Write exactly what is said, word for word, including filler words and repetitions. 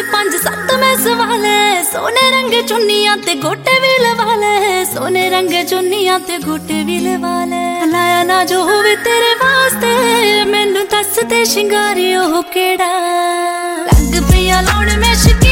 पंज सत्त मैं सवाल है सोने रंग चुन्नियां ते गोटे भी लवा ले सोने रंग चुन्नियां ते गोटे भी लवा ले लाया ना जो होवे तेरे वास्ते मैनू दस ते शिंगारी ओह केड़ा लग पिया लाउण मैं